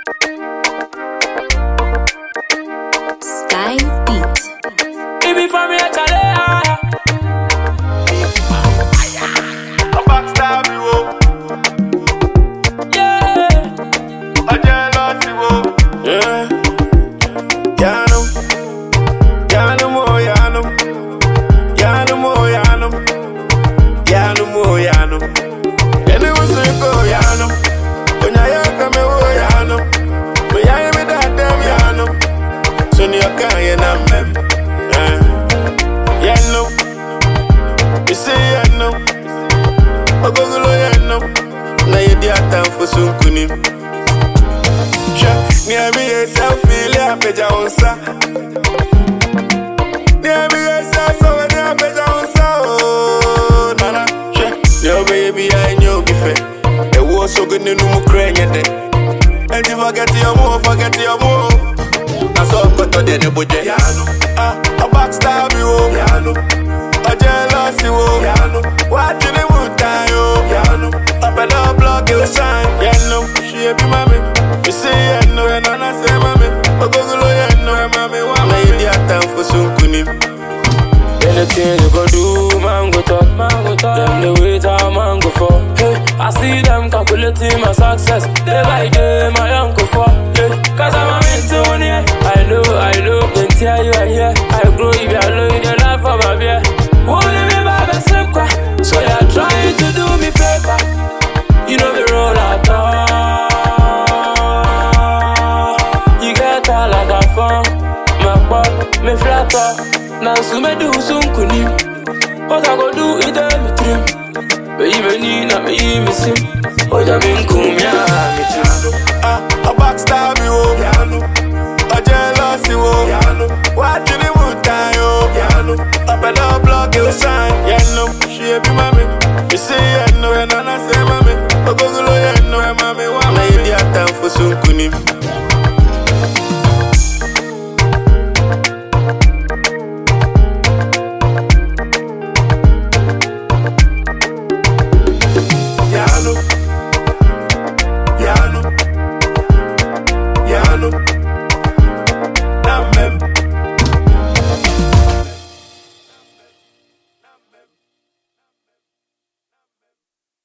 Sky Beat. It be from here, Charlie. A backstab you, Yeah, a jealous you, yeah. Yanum, Yanum, oh Yanum, Yanum, oh Yanum, Yanum, oh Yanum. Then it was a go Yanum. When I come oh Yanum, but I am that damn Yanum. So you can't mem. Yanum, you say Yanum, I go to Yanum. Now you dear time for some kunim. Near me, a selfie, I pay Johnsa. Near me, a selfie, I pay Johnsa. Nana, no baby, I know before. It was so good, no more crying at it. And if I get your more, forget your more. I saw better than a budget. A backstab you, a jealous you, what you would die, up and up, block your sign. She be mommy. You say I know and I say mommy. I go to lawyer and know mommy. Why my idiot time for some kunim? Anything you go do, man go talk. Them the wait how man go for. Hey, I see them calculating my success. Day by day, my uncle for. Hey, cause I'm a mentor, yeah. I know. Then tell you I hear. I grow if I love you, the life of my beer. Won't live by the same crack. So you're trying to do me favor. You know the roll at all. You get all like a phone. My butt, me flatter. Now so me do some kunim. What I go do it then me trim. Baby Nina me sim. Oh ya min kum ya me trim. A backstab you, a jealous you. What you the wood die up and up block your sign. She be mommy. You say I know and I say mommy. I go to lawyer and know mommy. Why my idiot time for some kunim?